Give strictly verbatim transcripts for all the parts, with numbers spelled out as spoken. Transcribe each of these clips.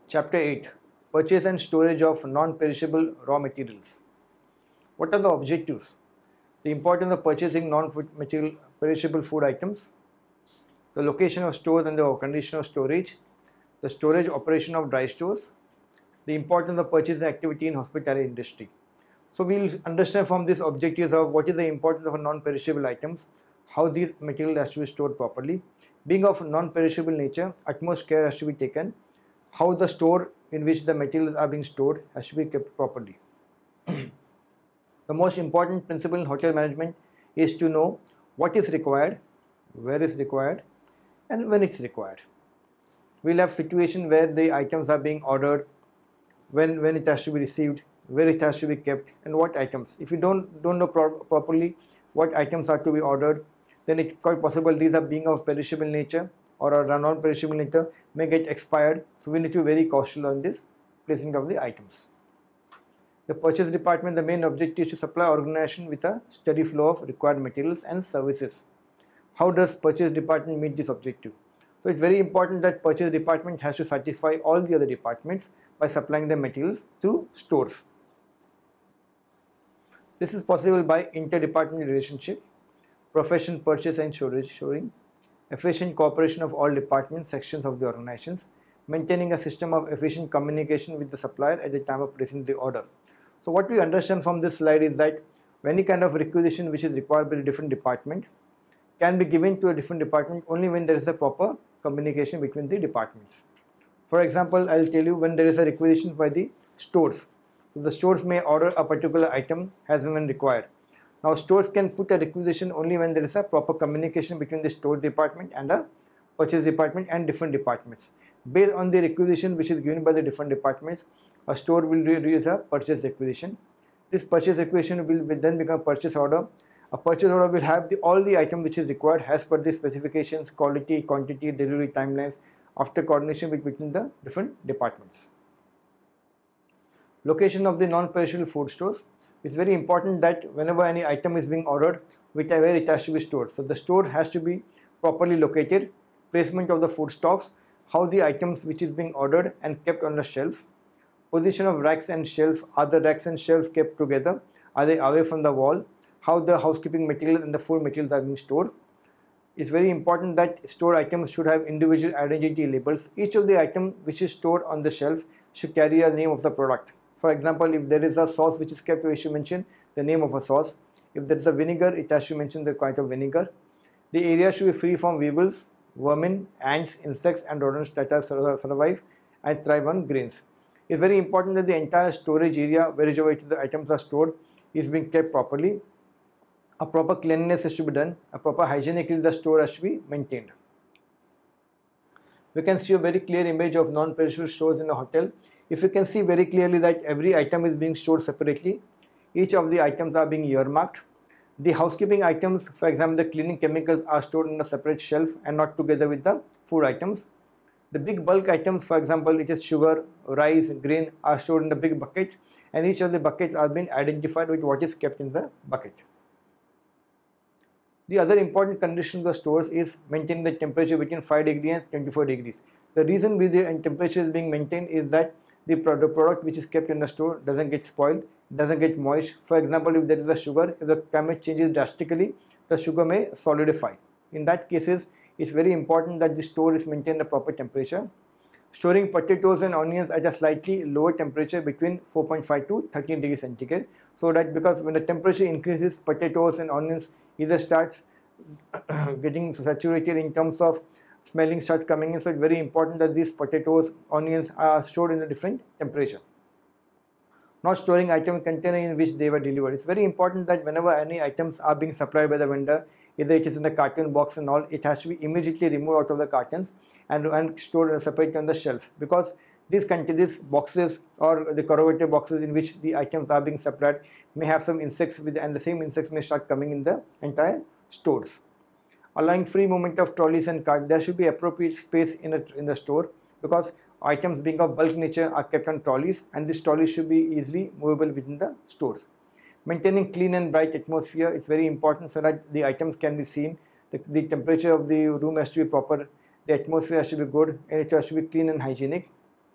Chapter eight. Purchase and storage of non-perishable raw materials. What are the objectives? The importance of purchasing non-perishable food items, the location of stores and the condition of storage, the storage operation of dry stores, the importance of purchasing activity in hospitality industry. So we will understand from these objectives of what is the importance of non-perishable items, how these materials has to be stored properly. Being of non-perishable nature, utmost care has to be taken. How the store in which the materials are being stored has to be kept properly. The most important principle in hotel management is to know what is required, where is required, and when it's required. We'll have situation where the items are being ordered, when, when it has to be received, where it has to be kept, and what items. If you don't, don't know pro properly what items are to be ordered, then it's quite possible these are being of perishable nature or a non-perishable nature, may get expired. So we need to be very cautious on this placing of the items. The purchase department, the main objective is to supply organization with a steady flow of required materials and services. How does purchase department meet this objective? So it's very important that purchase department has to satisfy all the other departments by supplying the materials through stores. This is possible by interdepartmental relationship, professional purchase and shoring, efficient cooperation of all departments, sections of the organizations, maintaining a system of efficient communication with the supplier at the time of placing the order. So what we understand from this slide is that any kind of requisition which is required by a different department can be given to a different department only when there is a proper communication between the departments. For example, I will tell you when there is a requisition by the stores. So the stores may order a particular item as and when required. Now stores can put a requisition only when there is a proper communication between the store department and the purchase department and different departments. Based on the requisition which is given by the different departments, a store will release a purchase requisition. This purchase requisition will then become a purchase order. A purchase order will have the, all the item which is required as per the specifications, quality, quantity, delivery timelines after coordination between the different departments. Location of the non-perishable food stores. It's very important that whenever any item is being ordered, where it has to be stored. So the store has to be properly located, placement of the food stocks, how the items which is being ordered and kept on the shelf, position of racks and shelf, are the racks and shelves kept together, are they away from the wall, how the housekeeping materials and the food materials are being stored. It's very important that store items should have individual identity labels. Each of the item which is stored on the shelf should carry a name of the product. For example, if there is a sauce which is kept, we should mention the name of a sauce. If there is a vinegar, it has to mention the kind of vinegar. The area should be free from weevils, vermin, ants, insects and rodents that are survive and thrive on grains. It's very important that the entire storage area wherever the items are stored is being kept properly. A proper cleanliness has to be done. A proper hygienically the store has to be maintained. We can see a very clear image of non-perishable stores in a hotel. If you can see very clearly that every item is being stored separately, each of the items are being earmarked. The housekeeping items, for example, the cleaning chemicals are stored in a separate shelf and not together with the food items. The big bulk items, for example, it is sugar, rice, grain, are stored in the big buckets, and each of the buckets are being identified with what is kept in the bucket. The other important condition of the stores is maintaining the temperature between five degrees and twenty-four degrees. The reason with the temperature is being maintained is that the product which is kept in the store doesn't get spoiled, doesn't get moist. For example, if there is a sugar, if the climate changes drastically, the sugar may solidify. In that cases, it's very important that the store is maintained at a proper temperature. Storing potatoes and onions at a slightly lower temperature between four point five to thirteen degrees centigrade, so that because when the temperature increases, potatoes and onions either starts getting saturated in terms of smelling starts coming in. So it's very important that these potatoes, onions are stored in a different temperature. Not storing item container in which they were delivered. It's very important that whenever any items are being supplied by the vendor, either it is in the carton box and all, it has to be immediately removed out of the cartons and, and stored separately on the shelf, because these these boxes or the corrugated boxes in which the items are being supplied may have some insects with, and the same insects may start coming in the entire stores. Allowing free movement of trolleys and carts, there should be appropriate space in, a, in the store, because items being of bulk nature are kept on trolleys, and these trolleys should be easily movable within the stores. Maintaining clean and bright atmosphere is very important so that the items can be seen. The, the temperature of the room has to be proper, the atmosphere has to be good, and it has to be clean and hygienic.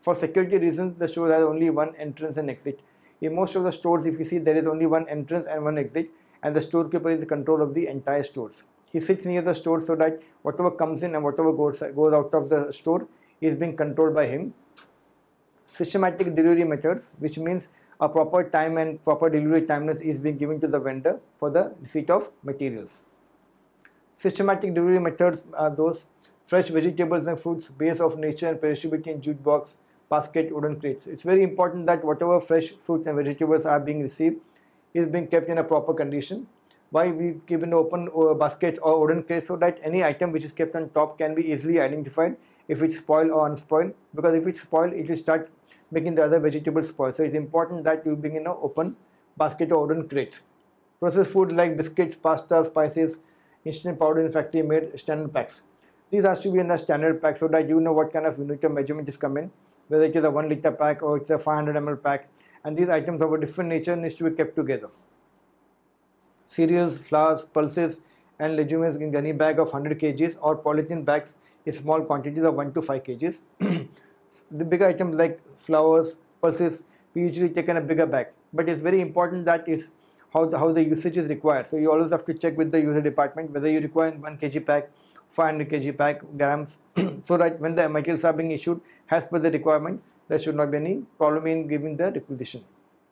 For security reasons, the store has only one entrance and exit. In most of the stores, if you see, there is only one entrance and one exit, and the storekeeper is in control of the entire stores. He sits near the store so that whatever comes in and whatever goes, goes out of the store is being controlled by him. Systematic delivery methods, which means a proper time and proper delivery timeless is being given to the vendor for the receipt of materials. Systematic delivery methods are those: fresh vegetables and fruits, base of nature and perishability in jute box, basket, wooden crates. It's very important that whatever fresh fruits and vegetables are being received is being kept in a proper condition. Why we keep in open uh, baskets or wooden crates? So that any item which is kept on top can be easily identified if it's spoiled or unspoiled, because if it's spoiled, it will start making the other vegetables spoil. So it's important that you bring in an open basket or wooden crates. Processed food like biscuits, pasta, spices, instant powder in factory made standard packs. These has to be in a standard pack so that you know what kind of unit of measurement is coming, whether it is a one liter pack or it's a five hundred milliliter pack, and these items of a different nature needs to be kept together. Cereals, flours, pulses and legumes in gunny bag of one hundred kilograms or polythene bags in small quantities of one to five kilograms. The bigger items like flours, pulses, we usually take in a bigger bag, but it's very important that is how the, how the usage is required. So you always have to check with the user department whether you require one kilogram pack, five hundred kilogram pack, grams, so that when the materials are being issued as per the requirement, there should not be any problem in giving the requisition.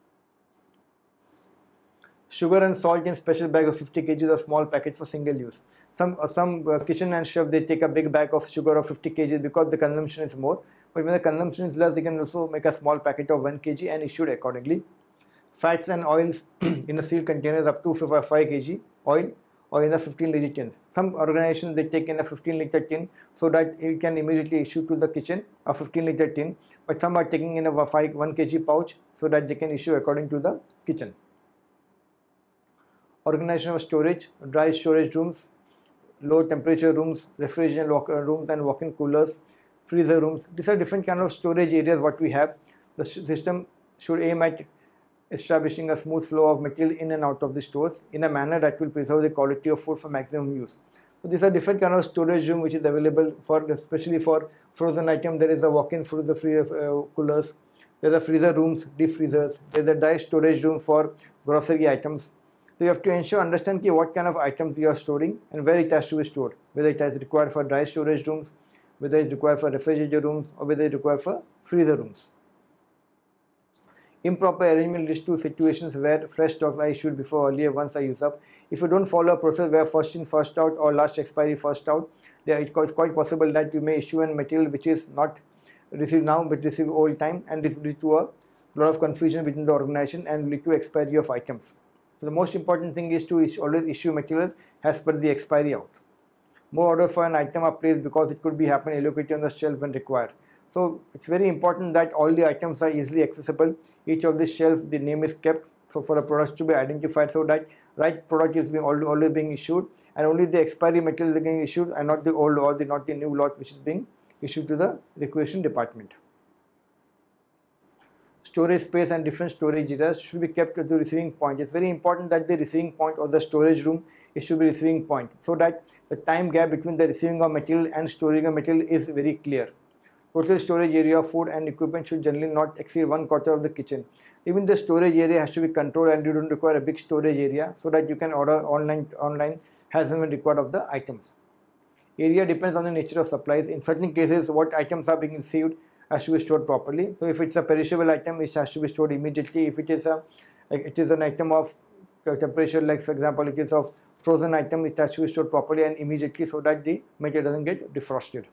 Sugar and salt in special bag of fifty kilograms or small packets for single use. Some uh, some uh, kitchen and chef, they take a big bag of sugar of fifty kilograms because the consumption is more. But when the consumption is less, they can also make a small packet of one kilogram and issue it accordingly. Fats and oils in a sealed containers up to five kilograms oil or in a fifteen liter tins. Some organizations, they take in a fifteen liter tin so that it can immediately issue to the kitchen a fifteen liter tin. But some are taking in a five, one kilogram pouch so that they can issue according to the kitchen. Organization of storage: dry storage rooms, low temperature rooms, refrigeration rooms and walk-in coolers, freezer rooms. These are different kind of storage areas what we have. The system should aim at establishing a smooth flow of material in and out of the stores in a manner that will preserve the quality of food for maximum use. So these are different kind of storage room which is available for, especially for frozen item. There is a walk-in freezer uh, coolers. There are freezer rooms, deep freezers. There is a dry storage room for grocery items. So you have to ensure, understand what kind of items you are storing and where it has to be stored, whether it is required for dry storage rooms, whether it is required for refrigerator rooms, or whether it is required for freezer rooms. Improper arrangement leads to situations where fresh stocks are issued before earlier ones are used up. If you don't follow a process where first in, first out or last expiry, first out, there it's quite possible that you may issue a material which is not received now but received all time, and this leads to a lot of confusion within the organization and lead to expiry of items. So the most important thing is to always issue materials as per the expiry out. More orders for an item are placed because it could be happen allocated on the shelf when required. So it's very important that all the items are easily accessible. Each of the shelf, the name is kept so for the products to be identified, so that right product is being always being issued, and only the expiry materials are being issued and not the old or the not the new lot which is being issued to the requisition department. Storage space and different storage areas should be kept at the receiving point. It's very important that the receiving point or the storage room, it should be receiving point, so that the time gap between the receiving of material and storing of material is very clear. Total storage area of food and equipment should generally not exceed one quarter of the kitchen. Even the storage area has to be controlled, and you don't require a big storage area so that you can order online online as and when required of the items. Area depends on the nature of supplies. In certain cases, what items are being received has to be stored properly. So if it's a perishable item, it has to be stored immediately. If it is a it is an item of temperature, like for example it is of frozen item, it has to be stored properly and immediately so that the material doesn't get defrosted.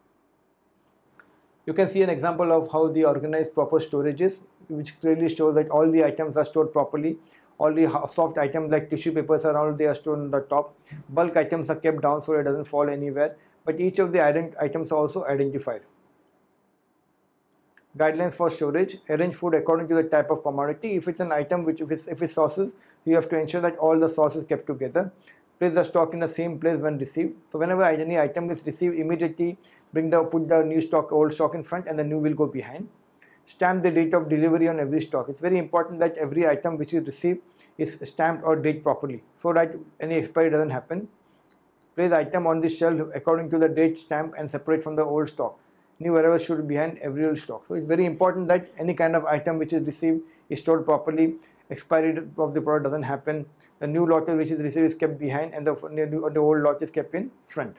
You can see an example of how the organized proper storage is, which clearly shows that all the items are stored properly. All the soft items like tissue papers are all they are stored on the top. Bulk items are kept down so it doesn't fall anywhere. But each of the items are also identified. Guidelines for storage: arrange food according to the type of commodity. If it's an item which if it's if it's sauces, you have to ensure that all the sauces kept together. Place the stock in the same place when received. So whenever any item is received, immediately bring the put the new stock, old stock in front, and the new will go behind. Stamp the date of delivery on every stock. It's very important that every item which is received is stamped or date properly so that any expiry doesn't happen. Place the item on the shelf according to the date stamp and separate from the old stock. new arrival should be behind every old stock. So it's very important that any kind of item which is received is stored properly, expiry of the product doesn't happen, the new lot which is received is kept behind, and the, the old lot is kept in front.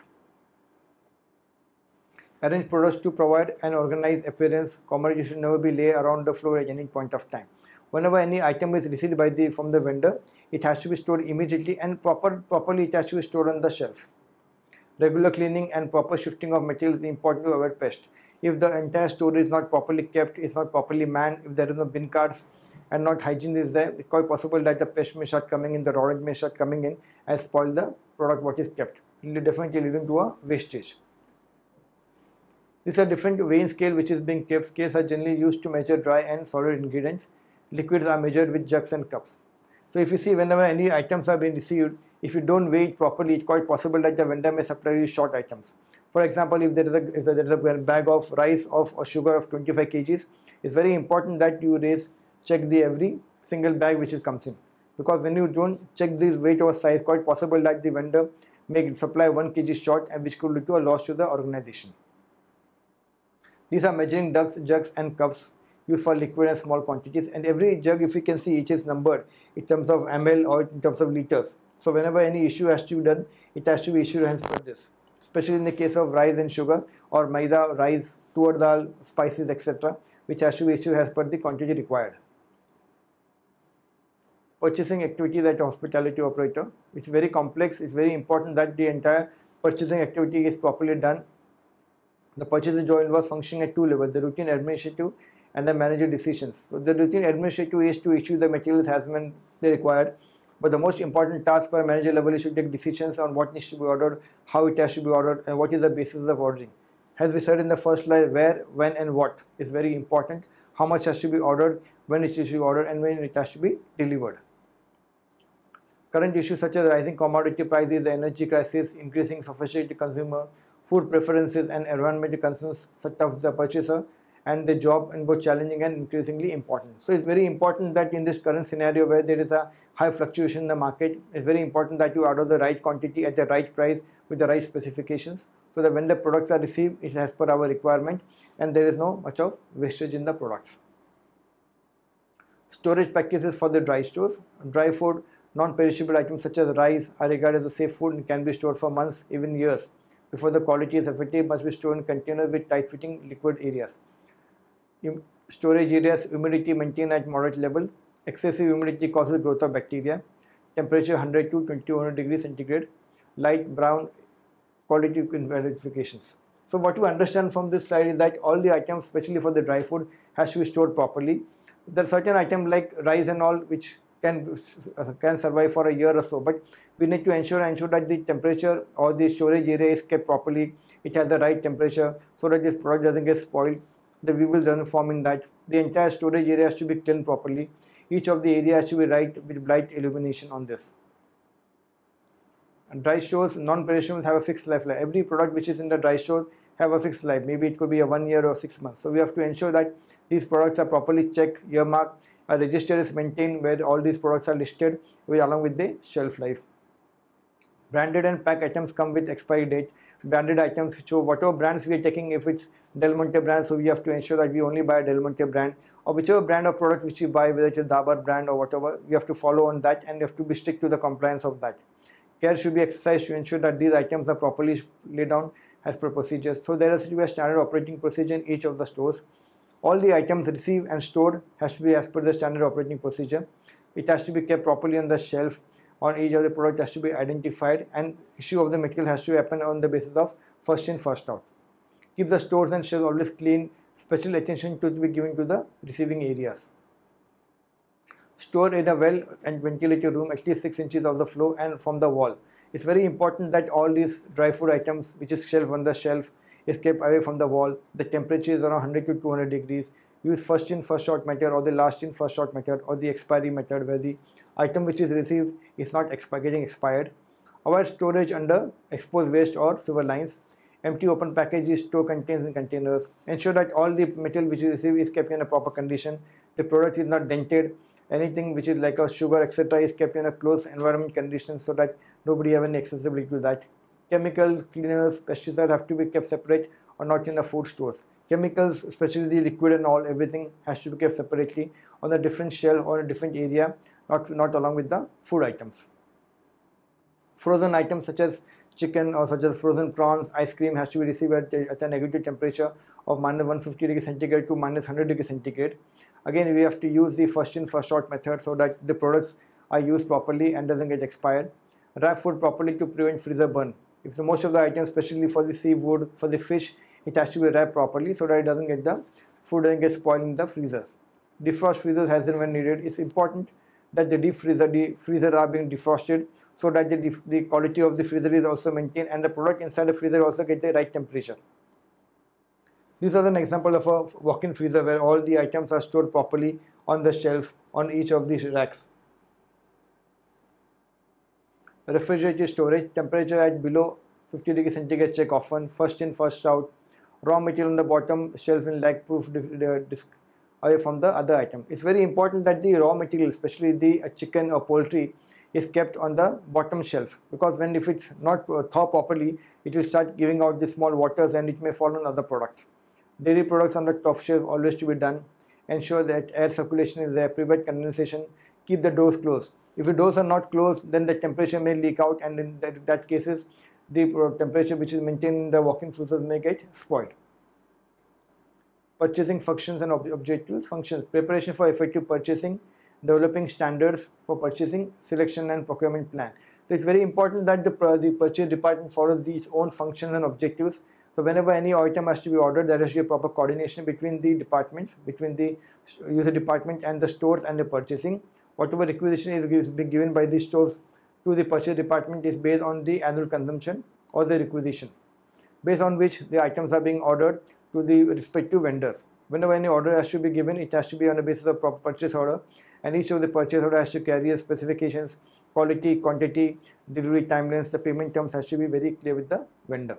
Arrange products to provide an organized appearance. Commodity should never be laid around the floor at any point of time. Whenever any item is received by the from the vendor, it has to be stored immediately, and proper properly it has to be stored on the shelf. Regular cleaning and proper shifting of materials is important to avoid pest. If the entire store is not properly kept, is not properly manned, if there is no bin cards and not hygiene is there, it's quite possible that the pest may start coming in, the rodent may start coming in and spoil the product what is kept, definitely leading to a wastage. These are different weighing scale which is being kept. Scales are generally used to measure dry and solid ingredients. Liquids are measured with jugs and cups. So if you see, whenever any items are being received, if you don't weigh it properly, it's quite possible that the vendor may supply you short items. For example, if there is a if there is a bag of rice of or sugar of twenty-five kilograms, it's very important that you raise check the every single bag which is comes in, because when you don't check this weight or size, quite possible that the vendor may supply one kilogram short, and which could lead to a loss to the organization. These are measuring jugs, jugs and cups used for liquid and small quantities, and every jug, if you can see, it is numbered in terms of ml or in terms of liters. So whenever any issue has to be done, it has to be issued as per this. Especially in the case of rice and sugar, or maida, rice, tur dal, spices, et cetera, which has to be issued as per the quantity required. Purchasing activity that hospitality operator, it's very complex. It's very important that the entire purchasing activity is properly done. The purchasing job involves functioning at two levels: the routine administrative and the manager decisions. So the routine administrative is to issue the materials as when they required, but the most important task for a manager level is to take decisions on what needs to be ordered, how it has to be ordered, and what is the basis of ordering. As we said in the first slide, where, when and what is very important. How much has to be ordered, when it is to be ordered, and when it has to be delivered. Current issues such as rising commodity prices, the energy crisis, increasing sophisticated consumer, food preferences, and environmental concerns such as the purchaser and the job and both challenging and increasingly important. So it's very important that in this current scenario where there is a high fluctuation in the market, it's very important that you order the right quantity at the right price with the right specifications, so that when the products are received, it's as per our requirement and there is no much of wastage in the products. Storage practices for the dry stores. Dry food, non-perishable items such as rice are regarded as a safe food and can be stored for months, even years. Before the quality is effective, must be stored in containers with tight-fitting liquid areas. Storage areas, humidity maintained at moderate level. Excessive humidity causes growth of bacteria. Temperature one hundred to twenty-two hundred degrees centigrade. Light brown, quality verifications. So what we understand from this slide is that all the items, especially for the dry food, has to be stored properly. There are certain items like rice and all which can can survive for a year or so, but we need to ensure ensure that the temperature or the storage area is kept properly. It has the right temperature so that this product doesn't get spoiled. The weevils doesn't form in that. The entire storage area has to be cleaned properly. Each of the area has to be right with bright illumination on this. And dry stores, non-perishables have a fixed life. Every product which is in the dry store have a fixed life. Maybe it could be a one year or six months. So we have to ensure that these products are properly checked, earmarked. A register is maintained where all these products are listed with, along with the shelf life. Branded and packed items come with expiry date. Branded items, so whatever brands we are taking, if it's Del Monte brand, so we have to ensure that we only buy Del Monte brand, or whichever brand of product which we buy, whether it's a Dabur brand or whatever, we have to follow on that and we have to be strict to the compliance of that. Care should be exercised to ensure that these items are properly laid down as per procedures. So there has to be a standard operating procedure in each of the stores. All the items received and stored has to be as per the standard operating procedure. It has to be kept properly on the shelf. On each of the product has to be identified, and issue of the material has to happen on the basis of first in, first out. Keep the stores and shelves always clean. Special attention to be given to the receiving areas. Store in a well and ventilated room at least six inches of the floor and from the wall. It's very important that all these dry food items which is shelf on the shelf is kept away from the wall. The temperature is around one hundred to two hundred degrees. Use first in, first out method, or the last in, first out method, or the expiry method where the item which is received is not expi getting expired. Avoid storage under exposed waste or sewer lines. Empty open packages, store contains in containers. Ensure that all the material which you receive is kept in a proper condition. The product is not dented. Anything which is like a sugar, et cetera is kept in a closed environment conditions so that nobody have any accessibility to that. Chemical, cleaners, pesticides have to be kept separate or not in the food stores. Chemicals, especially the liquid and all, everything has to be kept separately on a different shelf or a different area, not, not along with the food items. Frozen items such as chicken or such as frozen prawns, ice cream has to be received at, at a negative temperature of minus one hundred fifty degrees centigrade to minus one hundred degrees centigrade. Again, we have to use the first in first out method so that the products are used properly and doesn't get expired. Wrap food properly to prevent freezer burn. If the most of the items, especially for the seafood, for the fish, it has to be wrapped properly so that it doesn't get the food doesn't get spoiled in the freezers. Defrost freezers as and when needed. It's important that the deep freezer, the freezer are being defrosted so that the, the quality of the freezer is also maintained and the product inside the freezer also get the right temperature. This is an example of a walk-in freezer where all the items are stored properly on the shelf on each of these racks. Refrigerated storage, temperature at below fifty degrees centigrade check often, first in first out, raw material on the bottom shelf in lag proof disc away from the other item. It's very important that the raw material, especially the chicken or poultry, is kept on the bottom shelf, because when if it's not thawed properly, it will start giving out the small waters and it may fall on other products. Dairy products on the top shelf always to be done. Ensure that air circulation is there, prevent condensation, keep the doors closed. If the doors are not closed, then the temperature may leak out, and in that, that cases, the temperature which is maintained in the walk-in freezers may get spoiled. Purchasing functions and ob objectives. Functions: preparation for effective purchasing, developing standards for purchasing, selection and procurement plan. So it's very important that the, the purchase department follows these own functions and objectives. So whenever any item has to be ordered, there has to be a proper coordination between the departments, between the user department and the stores and the purchasing. Whatever requisition is being given by the stores to the purchase department is based on the annual consumption or the requisition, based on which the items are being ordered to the respective vendors. Whenever any order has to be given, it has to be on the basis of proper purchase order, and each of the purchase order has to carry specifications, quality, quantity, delivery timelines. The payment terms has to be very clear with the vendor.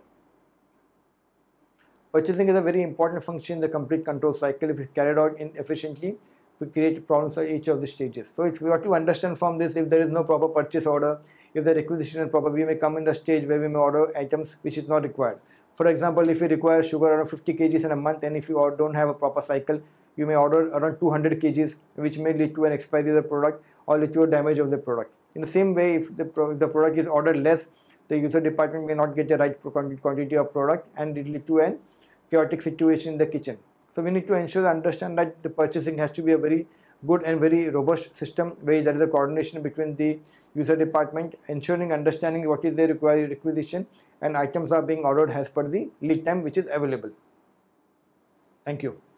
Purchasing is a very important function in the complete control cycle. If it's carried out inefficiently, we create problems at each of the stages. So if we want to understand from this, if there is no proper purchase order, if the requisition is proper, we may come in the stage where we may order items which is not required. For example, if you require sugar around fifty kilograms in a month, and if you don't have a proper cycle, you may order around two hundred kilograms, which may lead to an expiry of the product or lead to a damage of the product. In the same way, if the, if the product is ordered less, the user department may not get the right quantity of product and it lead to an chaotic situation in the kitchen. So we need to ensure and understand that the purchasing has to be a very good and very robust system where there is a coordination between the user department, ensuring understanding what is their required requisition, and items are being ordered as per the lead time which is available. Thank you.